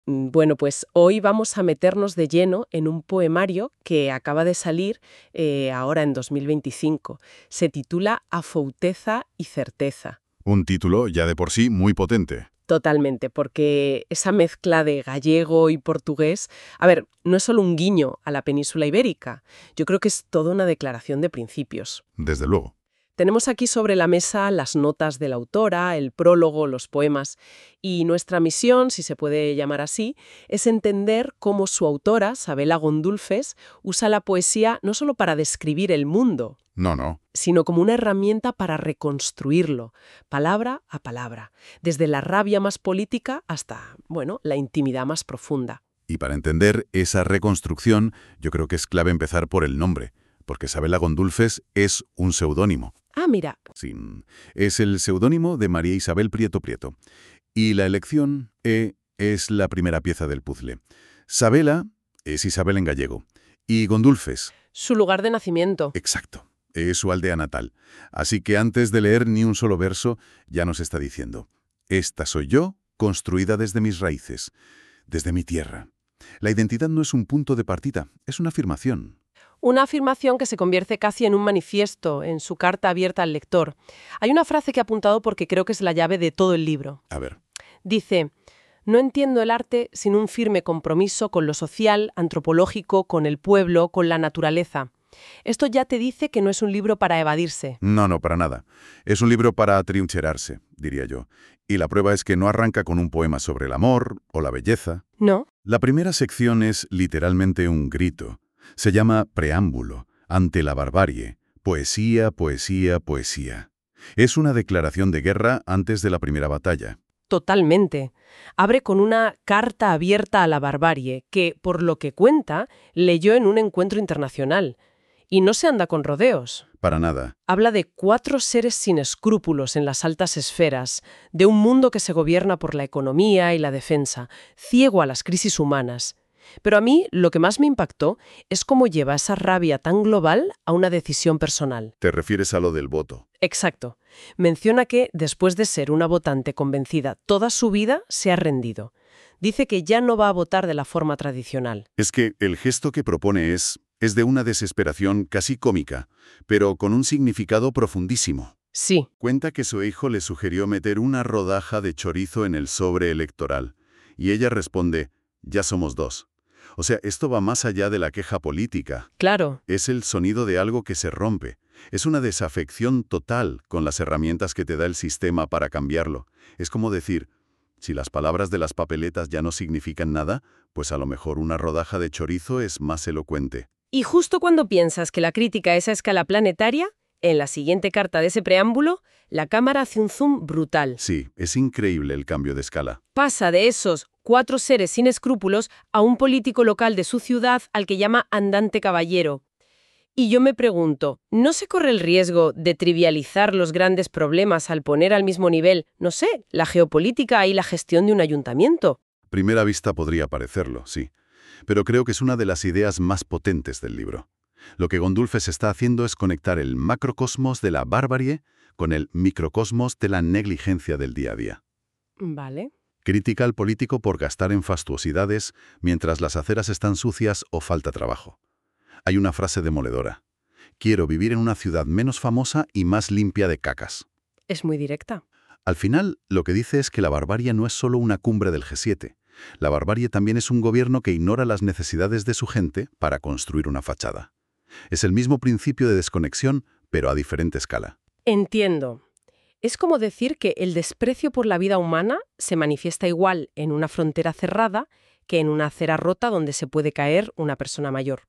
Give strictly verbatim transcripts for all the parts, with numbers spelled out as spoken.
Mm, Bueno, pues hoy vamos a meternos de lleno en un poemario que acaba de salir eh, ahora en dos mil veinticinco. Se titula Afouteza y certeza. Un título ya de por sí muy potente. Totalmente, porque esa mezcla de gallego y portugués, a ver, no es solo un guiño a la península ibérica, yo creo que es toda una declaración de principios. Desde luego. Tenemos aquí sobre la mesa las notas de la autora, el prólogo, los poemas, y nuestra misión, si se puede llamar así, es entender cómo su autora, Sabela Gondulfes, usa la poesía no solo para describir el mundo, No, no. sino como una herramienta para reconstruirlo, palabra a palabra, desde la rabia más política hasta, bueno, la intimidad más profunda. Y para entender esa reconstrucción, yo creo que es clave empezar por el nombre, porque Sabela Gondulfes es un seudónimo. Ah, mira, Sí, es el seudónimo de María Isabel Prieto Prieto. Y la elección E es la primera pieza del puzzle. Sabela es Isabel en gallego. Y Gondulfes, su lugar de nacimiento. exacto, es su aldea natal. Así que antes de leer ni un solo verso, ya nos está diciendo: esta soy yo, construida desde mis raíces, desde mi tierra. La identidad no es un punto de partida, es una afirmación. Una afirmación que se convierte casi en un manifiesto, en su carta abierta al lector. Hay una frase que he apuntado porque creo que es la llave de todo el libro. A ver, Dice, no entiendo el arte sin un firme compromiso con lo social, antropológico, con el pueblo, con la naturaleza. Esto ya te dice que no es un libro para evadirse. no, no, para nada. Es un libro para atrincherarse, diría yo. Y la prueba es que no arranca con un poema sobre el amor o la belleza. ¿No? La primera sección es literalmente un grito. Se llama Preámbulo, ante la barbarie. Poesía, poesía, poesía. Es una declaración de guerra antes de la primera batalla. Totalmente. Abre con una carta abierta a la barbarie que, por lo que cuenta, leyó en un encuentro internacional. Y no se anda con rodeos. Para nada. Habla de cuatro seres sin escrúpulos en las altas esferas, de un mundo que se gobierna por la economía y la defensa, ciego a las crisis humanas. Pero a mí lo que más me impactó es cómo lleva esa rabia tan global a una decisión personal. Te refieres a lo del voto. Exacto. Menciona que, después de ser una votante convencida toda su vida, se ha rendido. Dice que ya no va a votar de la forma tradicional. Es que el gesto que propone es, es de una desesperación casi cómica, pero con un significado profundísimo. Sí, Cuenta que su hijo le sugirió meter una rodaja de chorizo en el sobre electoral, y ella responde: ya somos dos. O sea, esto va más allá de la queja política. claro. Es el sonido de algo que se rompe. Es una desafección total con las herramientas que te da el sistema para cambiarlo. Es como decir, si las palabras de las papeletas ya no significan nada, pues a lo mejor una rodaja de chorizo es más elocuente. Y justo cuando piensas que la crítica es a escala planetaria, en la siguiente carta de ese preámbulo, la cámara hace un zoom brutal. Sí, es increíble el cambio de escala. Pasa de esos cuatro seres sin escrúpulos a un político local de su ciudad al que llama andante caballero. Y yo me pregunto, ¿no se corre el riesgo de trivializar los grandes problemas al poner al mismo nivel, no sé, la geopolítica y la gestión de un ayuntamiento? Primera vista podría parecerlo, sí. Pero creo que es una de las ideas más potentes del libro. Lo que Gondulfes está haciendo es conectar el macrocosmos de la barbarie con el microcosmos de la negligencia del día a día. Vale. Critica al político por gastar en fastuosidades mientras las aceras están sucias o falta trabajo. Hay una frase demoledora: quiero vivir en una ciudad menos famosa y más limpia de cacas. Es muy directa. Al final, lo que dice es que la barbarie no es solo una cumbre del G siete. La barbarie también es un gobierno que ignora las necesidades de su gente para construir una fachada. Es el mismo principio de desconexión, pero a diferente escala. Entiendo. Es como decir que el desprecio por la vida humana se manifiesta igual en una frontera cerrada que en una acera rota donde se puede caer una persona mayor.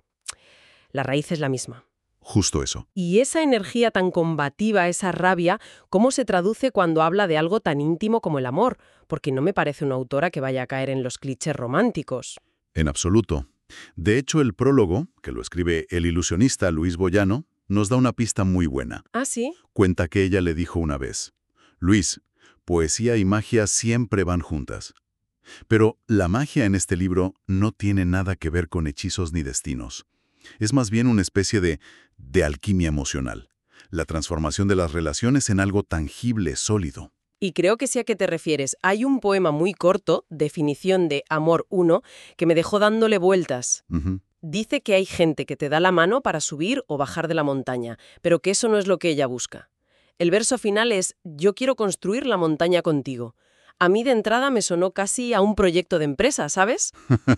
La raíz es la misma. Justo eso. Y esa energía tan combativa, esa rabia, ¿cómo se traduce cuando habla de algo tan íntimo como el amor? Porque no me parece una autora que vaya a caer en los clichés románticos. En absoluto. De hecho, el prólogo, que lo escribe el ilusionista Luis Boyano, nos da una pista muy buena. ¿Ah, sí? Cuenta que ella le dijo una vez: Luis, poesía y magia siempre van juntas. Pero la magia en este libro no tiene nada que ver con hechizos ni destinos. Es más bien una especie de, de alquimia emocional. La transformación de las relaciones en algo tangible, sólido. Y creo que sé a qué te refieres. Hay un poema muy corto, Definición de Amor uno, que me dejó dándole vueltas. Ujú. Dice que hay gente que te da la mano para subir o bajar de la montaña, pero que eso no es lo que ella busca. El verso final es: yo quiero construir la montaña contigo. A mí de entrada me sonó casi a un proyecto de empresa, ¿sabes?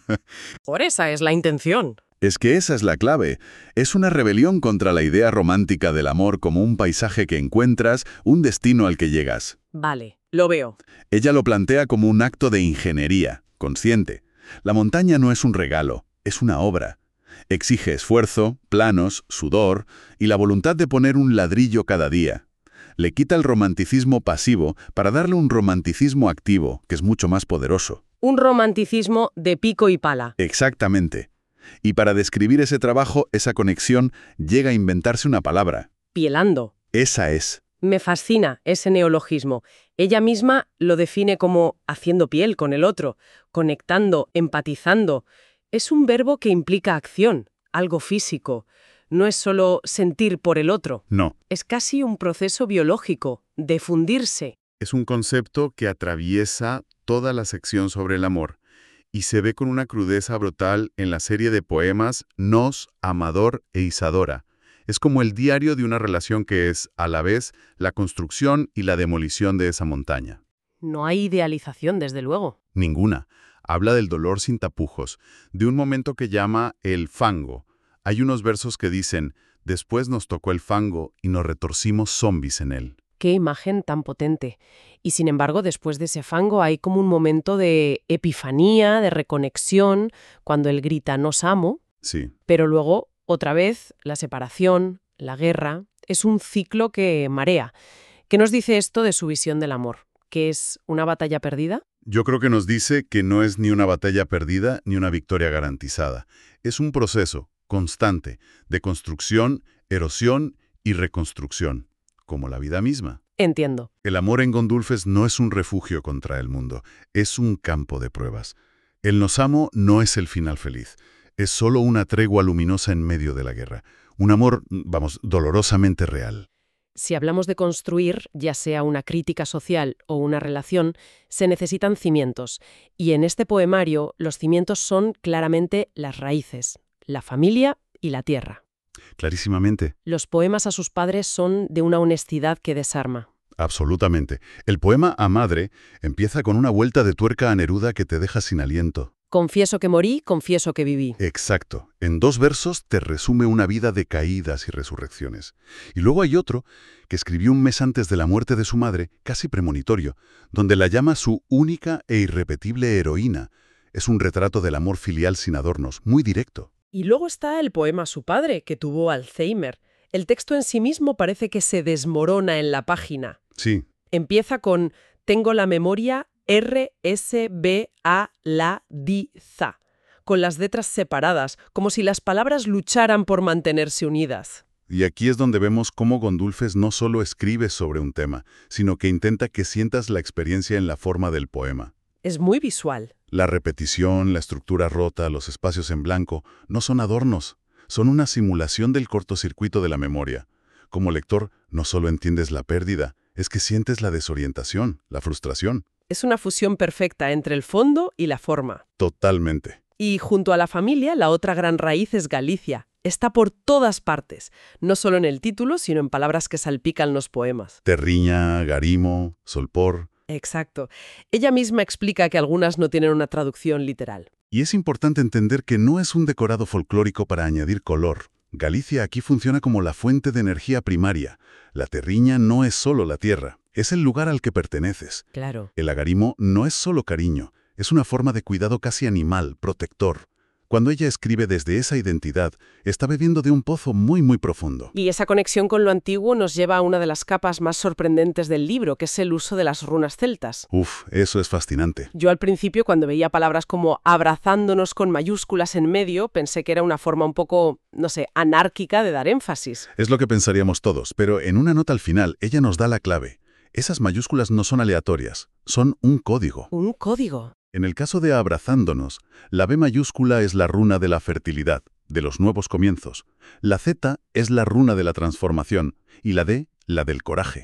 Por esa es la intención. Es que esa es la clave. Es una rebelión contra la idea romántica del amor como un paisaje que encuentras, un destino al que llegas. Vale, lo veo. Ella lo plantea como un acto de ingeniería, consciente. La montaña no es un regalo, es una obra. Exige esfuerzo, planos, sudor y la voluntad de poner un ladrillo cada día. Le quita el romanticismo pasivo para darle un romanticismo activo, que es mucho más poderoso. Un romanticismo de pico y pala. Exactamente. Y para describir ese trabajo, esa conexión, llega a inventarse una palabra. Pielando. Esa es. Me fascina ese neologismo. Ella misma lo define como haciendo piel con el otro, conectando, empatizando. Es un verbo que implica acción, algo físico. No es solo sentir por el otro. No. Es casi un proceso biológico, de fundirse. Es un concepto que atraviesa toda la sección sobre el amor y se ve con una crudeza brutal en la serie de poemas Nos, Amador e Isadora. Es como el diario de una relación que es, a la vez, la construcción y la demolición de esa montaña. No hay idealización, desde luego. Ninguna. Habla del dolor sin tapujos, de un momento que llama el fango. Hay unos versos que dicen: después nos tocó el fango y nos retorcimos zombis en él. Qué imagen tan potente. Y sin embargo, después de ese fango hay como un momento de epifanía, de reconexión, cuando él grita «nos amo», Sí. pero luego, otra vez, la separación, la guerra. Es un ciclo que marea. ¿Qué nos dice esto de su visión del amor? ¿Que es una batalla perdida? Yo creo que nos dice que no es ni una batalla perdida ni una victoria garantizada. Es un proceso constante de construcción, erosión y reconstrucción, como la vida misma. Entiendo. El amor en Gandulfes no es un refugio contra el mundo, es un campo de pruebas. El nos amo no es el final feliz, es solo una tregua luminosa en medio de la guerra. Un amor, vamos, dolorosamente real. Si hablamos de construir, ya sea una crítica social o una relación, se necesitan cimientos. Y en este poemario, los cimientos son claramente las raíces, la familia y la tierra. Clarísimamente. Los poemas a sus padres son de una honestidad que desarma. Absolutamente. El poema A Madre empieza con una vuelta de tuerca a Neruda que te deja sin aliento. Confieso que morí, confieso que viví. Exacto. En dos versos te resume una vida de caídas y resurrecciones. Y luego hay otro que escribió un mes antes de la muerte de su madre, casi premonitorio, donde la llama su única e irrepetible heroína. Es un retrato del amor filial sin adornos, muy directo. Y luego está el poema a su padre, que tuvo Alzheimer. El texto en sí mismo parece que se desmorona en la página. Sí. Empieza con «Tengo la memoria R S B A la D Z», con las letras separadas, como si las palabras lucharan por mantenerse unidas. Y aquí es donde vemos cómo Gandulfes no solo escribe sobre un tema, sino que intenta que sientas la experiencia en la forma del poema. Es muy visual. La repetición, la estructura rota, los espacios en blanco, no son adornos, son una simulación del cortocircuito de la memoria. Como lector, no solo entiendes la pérdida, es que sientes la desorientación, la frustración. Es una fusión perfecta entre el fondo y la forma. Totalmente. Y junto a la familia, la otra gran raíz es Galicia. Está por todas partes, no solo en el título, sino en palabras que salpican los poemas. Terriña, Garimo, Solpor. Exacto. Ella misma explica que algunas no tienen una traducción literal. Y es importante entender que no es un decorado folclórico para añadir color. Galicia aquí funciona como la fuente de energía primaria. La terriña no es solo la tierra, es el lugar al que perteneces. Claro. El agarimo no es solo cariño, es una forma de cuidado casi animal, protector. Cuando ella escribe desde esa identidad, está bebiendo de un pozo muy, muy profundo. Y esa conexión con lo antiguo nos lleva a una de las capas más sorprendentes del libro, que es el uso de las runas celtas. Uf, eso es fascinante. Yo al principio, cuando veía palabras como abrazándonos con mayúsculas en medio, pensé que era una forma un poco, no sé, anárquica de dar énfasis. Es lo que pensaríamos todos, pero en una nota al final, ella nos da la clave. Esas mayúsculas no son aleatorias, son un código. Un código. En el caso de abrazándonos, la B mayúscula es la runa de la fertilidad, de los nuevos comienzos. La Z es la runa de la transformación y la D, la del coraje.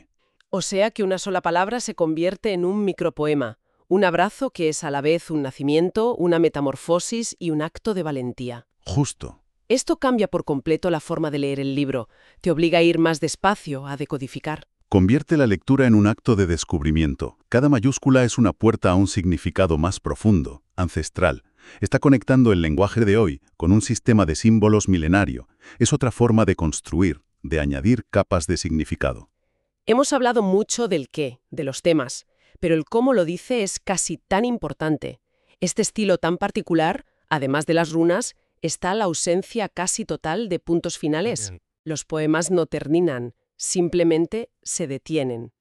O sea que una sola palabra se convierte en un micropoema, un abrazo que es a la vez un nacimiento, una metamorfosis y un acto de valentía. Justo. Esto cambia por completo la forma de leer el libro, te obliga a ir más despacio, a decodificar. Convierte la lectura en un acto de descubrimiento. Cada mayúscula es una puerta a un significado más profundo, ancestral. Está conectando el lenguaje de hoy con un sistema de símbolos milenario. Es otra forma de construir, de añadir capas de significado. Hemos hablado mucho del qué, de los temas, pero el cómo lo dice es casi tan importante. Este estilo tan particular, además de las runas, está la ausencia casi total de puntos finales. Bien. Los poemas no terminan, simplemente se detienen.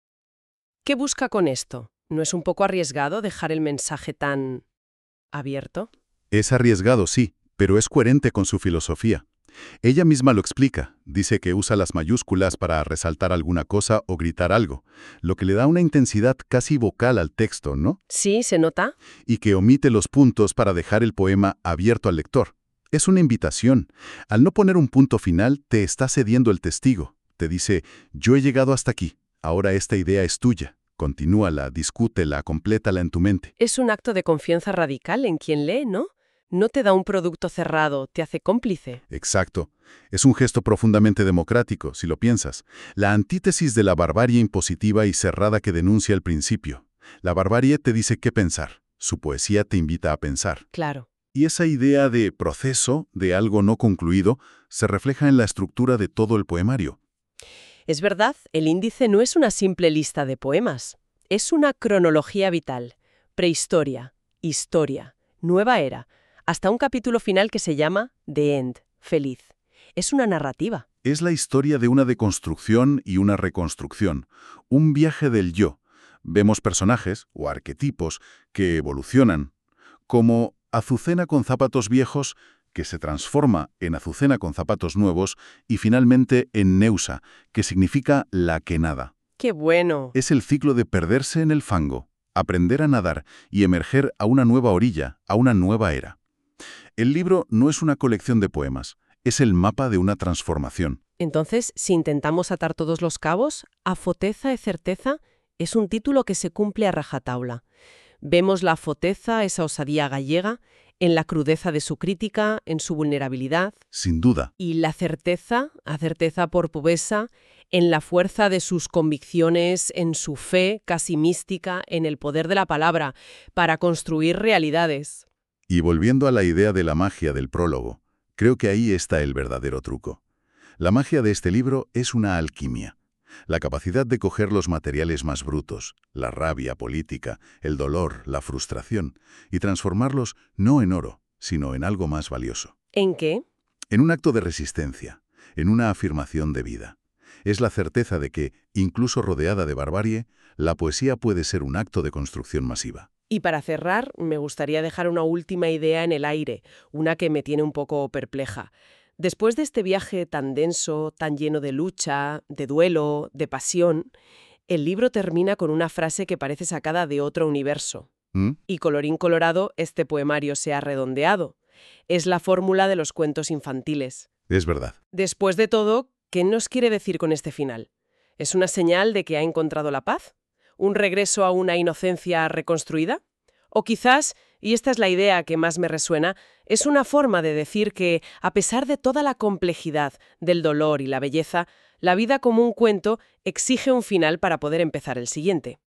¿Qué busca con esto? ¿No es un poco arriesgado dejar el mensaje tan abierto? Es arriesgado, sí, pero es coherente con su filosofía. Ella misma lo explica. Dice que usa las mayúsculas para resaltar alguna cosa o gritar algo, lo que le da una intensidad casi vocal al texto, ¿no? Sí, ¿se nota? Y que omite los puntos para dejar el poema abierto al lector. Es una invitación. Al no poner un punto final, te está cediendo el testigo. Te dice, yo he llegado hasta aquí, ahora esta idea es tuya. Continúala, discútela, complétala en tu mente. Es un acto de confianza radical en quien lee, ¿no? No te da un producto cerrado, te hace cómplice. Exacto. Es un gesto profundamente democrático, si lo piensas. La antítesis de la barbarie impositiva y cerrada que denuncia al principio. La barbarie te dice qué pensar. Su poesía te invita a pensar. Claro. Y esa idea de proceso, de algo no concluido, se refleja en la estructura de todo el poemario. Es verdad, el índice no es una simple lista de poemas. Es una cronología vital. Prehistoria, historia, nueva era, hasta un capítulo final que se llama The End, feliz. Es una narrativa. Es la historia de una deconstrucción y una reconstrucción, un viaje del yo. Vemos personajes, o arquetipos, que evolucionan, como Azucena con zapatos viejos, que se transforma en Azucena con zapatos nuevos, y finalmente en Neusa, que significa la que nada. ¡Qué bueno! Es el ciclo de perderse en el fango, aprender a nadar y emerger a una nueva orilla, a una nueva era. El libro no es una colección de poemas, es el mapa de una transformación. Entonces, si intentamos atar todos los cabos, Afoteza e certeza es un título que se cumple a rajatabla. Vemos la afoteza, esa osadía gallega, en la crudeza de su crítica, en su vulnerabilidad. Sin duda. Y la certeza, a certeza por pubesa, en la fuerza de sus convicciones, en su fe casi mística, en el poder de la palabra, para construir realidades. Y volviendo a la idea de la magia del prólogo, creo que ahí está el verdadero truco. La magia de este libro es una alquimia. La capacidad de coger los materiales más brutos, la rabia política, el dolor, la frustración, y transformarlos no en oro, sino en algo más valioso. ¿En qué? En un acto de resistencia, en una afirmación de vida. Es la certeza de que, incluso rodeada de barbarie, la poesía puede ser un acto de construcción masiva. Y para cerrar, me gustaría dejar una última idea en el aire, una que me tiene un poco perpleja. Después de este viaje tan denso, tan lleno de lucha, de duelo, de pasión, el libro termina con una frase que parece sacada de otro universo. ¿Mm? Y colorín colorado, este poemario se ha redondeado. Es la fórmula de los cuentos infantiles. Es verdad. Después de todo, ¿qué nos quiere decir con este final? ¿Es una señal de que ha encontrado la paz? ¿Un regreso a una inocencia reconstruida? O quizás, y esta es la idea que más me resuena, es una forma de decir que, a pesar de toda la complejidad del dolor y la belleza, la vida como un cuento exige un final para poder empezar el siguiente.